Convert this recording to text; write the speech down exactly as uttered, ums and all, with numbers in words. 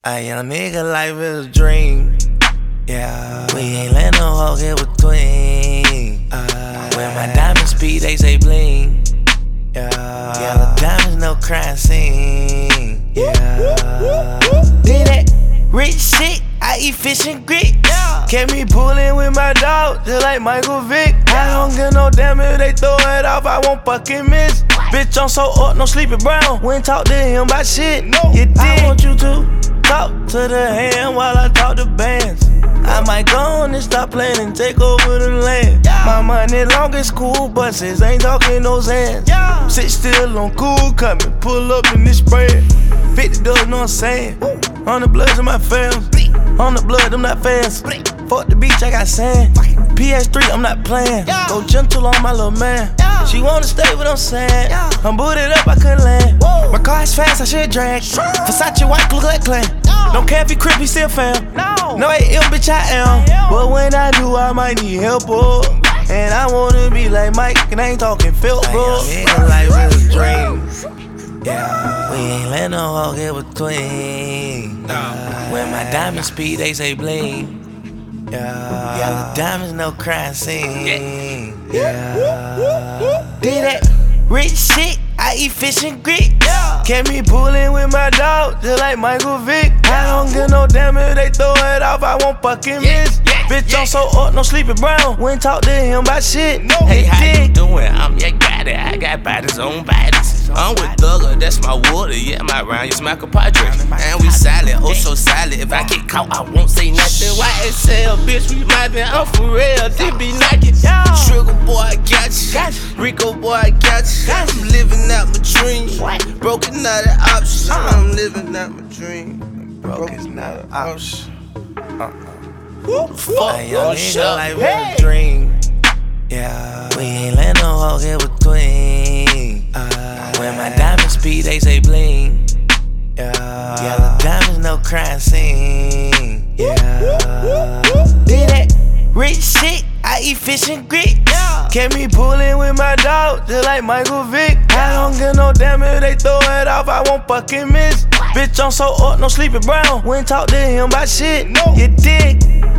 A young nigga life is a dream. Yeah, we ain't let no hoe get between. Uh, when my diamonds speed, they say bling. Yeah, yellow diamonds, no crime scene. Yeah, did that rich shit. I eat fish and grits. Yeah. Kept me pulling with my dog, just like Michael Vick. I don't give no damn if they throw it off, I won't fucking miss. Bitch, I'm so up, no sleeping brown. Wouldn't talk to him about shit. No, you did. I want you to talk to the hand while I talk to bands. I might go on and stop playing and take over the land. Yeah. My money long as school buses, ain't talking those hands. Yeah. Sit still on cool, coming, pull up in this spread. fifty dollars, know what I'm saying? Woo. On the bloods of my fams. On the blood, I'm not fans. Fuck the beach, I got sand. P S three, I'm not playing. Yeah. Go gentle on my little man. Yeah. She wanna stay, what I'm saying. Yeah. I'm booted up, I couldn't land. Whoa. My car is fast, I should drag. Versace white, look like clan. No. Don't care if he crip, he still fam. No, no A M, bitch, I am. I but when I do, I might need help, oh. And I wanna be like Mike, and I ain't talking Phil, bro. Yeah, life is a dream. Yeah, we ain't let no hoe get between. No. When my diamonds speed, they say bling. Yeah, yellow diamonds, no crime scene. Yeah, yeah. Did that rich shit. I eat fish and grits. Yeah. Kept me pulling with my dog, just like Michael Vick. Yeah. I don't give no damn if they throw it off, I won't fucking yeah. miss. Yeah. Bitch, yeah. I'm so up, no sleeping brown. Wouldn't talk to him about shit. No. Hey, how you doing? I'm your guy that I got bodies on bodies. I'm with Thugger, that's my water. Yeah, my round, it's my compadre. And we silent, oh so silent. If I get caught, I won't say nothing. Y S L, bitch, we might be I'm for real. They be knocking. Trigger boy, I got you. Rico boy, I got you. I'm living out my dream. Broken not an option. I'm living out my dream. Broken's not an option. Uh-uh. Fuck, oh shit. Life is a dream. Yeah, we ain't let no hoe get between. Uh, when my diamonds speed, they say bling. Yeah, yellow diamonds, no crime scene. Yeah, did that rich shit. I eat fish and grits. Yeah. Kept me pulling with my dog, just like Michael Vick. I don't give no damn if they throw it off, I won't fucking miss. Bitch, I'm so up, no sleeping brown. Wouldn't talk to him about shit. No. You dig?